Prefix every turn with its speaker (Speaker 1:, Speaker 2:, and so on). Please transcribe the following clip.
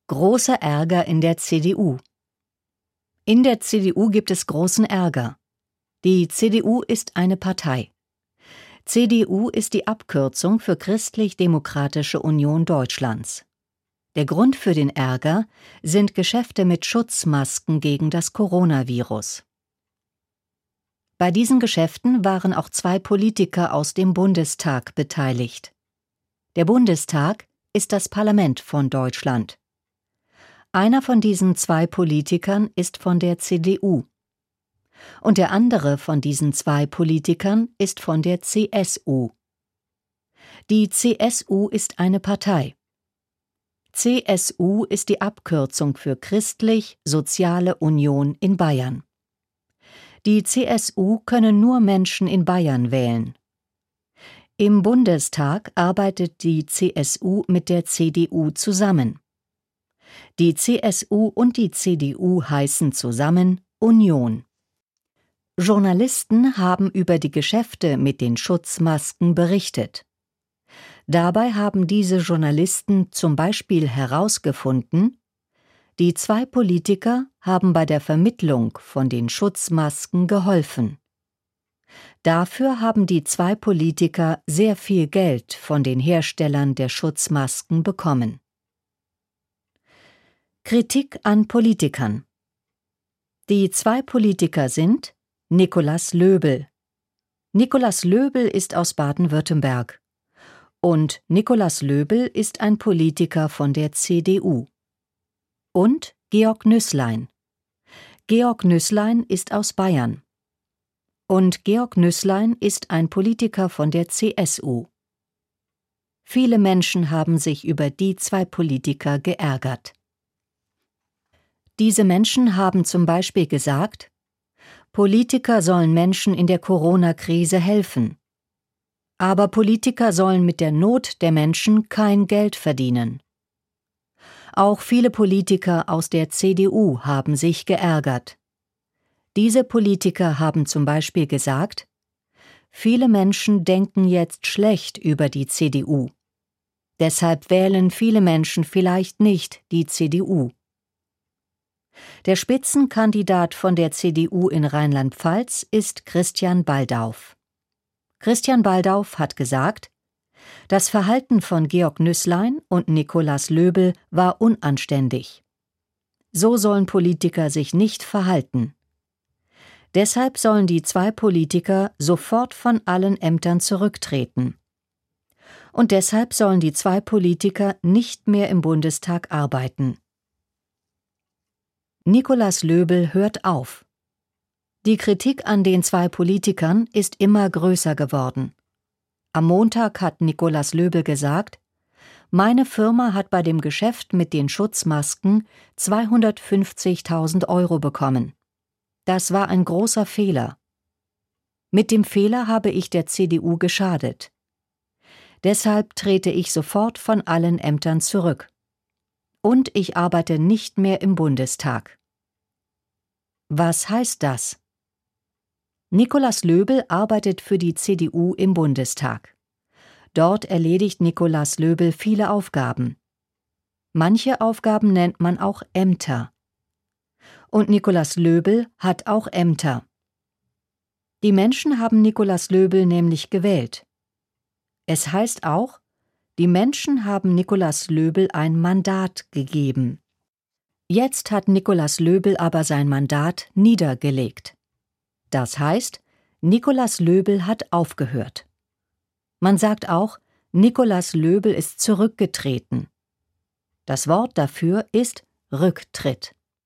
Speaker 1: Großer Ärger in der CDU. In der CDU gibt es großen Ärger. Die CDU ist eine Partei. CDU ist die Abkürzung für Christlich-Demokratische Union Deutschlands. Der Grund für den Ärger sind Geschäfte mit Schutzmasken gegen das Coronavirus. Bei diesen Geschäften waren auch 2 Politiker aus dem Bundestag beteiligt. Der Bundestag ist das Parlament von Deutschland. Einer von diesen 2 Politikern ist von der CDU. Und der andere von diesen 2 Politikern ist von der CSU. Die CSU ist eine Partei. CSU ist die Abkürzung für Christlich-Soziale Union in Bayern. Die CSU können nur Menschen in Bayern wählen. Im Bundestag arbeitet die CSU mit der CDU zusammen. Die CSU und die CDU heißen zusammen Union. Journalisten haben über die Geschäfte mit den Schutzmasken berichtet. Dabei haben diese Journalisten zum Beispiel herausgefunden, die 2 Politiker haben bei der Vermittlung von den Schutzmasken geholfen. Dafür haben die 2 Politiker sehr viel Geld von den Herstellern der Schutzmasken bekommen. Kritik an Politikern. Die 2 Politiker sind Nikolaus Löbel. Nikolaus Löbel ist aus Baden-Württemberg. Und Nikolaus Löbel ist ein Politiker von der CDU. Und Georg Nüßlein. Georg Nüßlein ist aus Bayern. Und Georg Nüßlein ist ein Politiker von der CSU. Viele Menschen haben sich über die 2 Politiker geärgert. Diese Menschen haben zum Beispiel gesagt, Politiker sollen Menschen in der Corona-Krise helfen. Aber Politiker sollen mit der Not der Menschen kein Geld verdienen. Auch viele Politiker aus der CDU haben sich geärgert. Diese Politiker haben zum Beispiel gesagt, viele Menschen denken jetzt schlecht über die CDU. Deshalb wählen viele Menschen vielleicht nicht die CDU. Der Spitzenkandidat von der CDU in Rheinland-Pfalz ist Christian Baldauf. Christian Baldauf hat gesagt, das Verhalten von Georg Nüßlein und Nikolaus Löbel war unanständig. So sollen Politiker sich nicht verhalten. Deshalb sollen die 2 Politiker sofort von allen Ämtern zurücktreten. Und deshalb sollen die 2 Politiker nicht mehr im Bundestag arbeiten. Nikolaus Löbel hört auf. Die Kritik an den 2 Politikern ist immer größer geworden. Am Montag hat Nikolaus Löbel gesagt, meine Firma hat bei dem Geschäft mit den Schutzmasken 250.000 € bekommen. Das war ein großer Fehler. Mit dem Fehler habe ich der CDU geschadet. Deshalb trete ich sofort von allen Ämtern zurück. Und ich arbeite nicht mehr im Bundestag. Was heißt das? Nikolaus Löbel arbeitet für die CDU im Bundestag. Dort erledigt Nikolaus Löbel viele Aufgaben. Manche Aufgaben nennt man auch Ämter. Und Nikolaus Löbel hat auch Ämter. Die Menschen haben Nikolaus Löbel nämlich gewählt. Es heißt auch, die Menschen haben Nikolaus Löbel ein Mandat gegeben. Jetzt hat Nikolaus Löbel aber sein Mandat niedergelegt. Das heißt, Nikolaus Löbel hat aufgehört. Man sagt auch, Nikolaus Löbel ist zurückgetreten. Das Wort dafür ist Rücktritt.